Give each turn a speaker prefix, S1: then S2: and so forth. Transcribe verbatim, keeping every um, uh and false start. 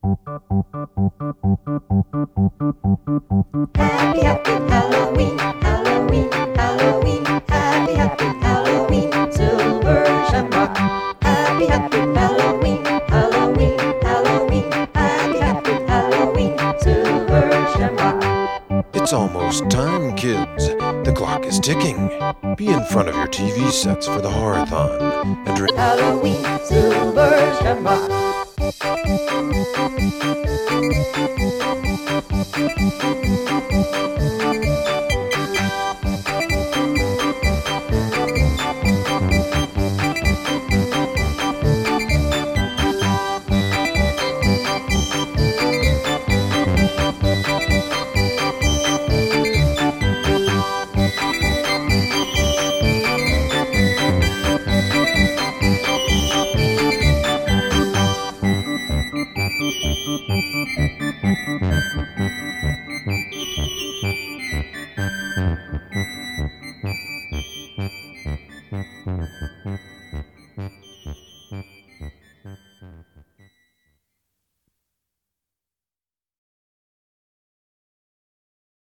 S1: Happy, happy Halloween, Halloween, Halloween. Happy, happy Halloween, Silver Shamrock. Happy, happy Halloween, Halloween, Halloween. Happy, happy Halloween, Silver Shamrock.
S2: It's almost time, kids. The clock is ticking. Be in front of your T V sets for the Horror-thon. And re-
S1: Halloween, Silver Shamrock.
S3: Thank you.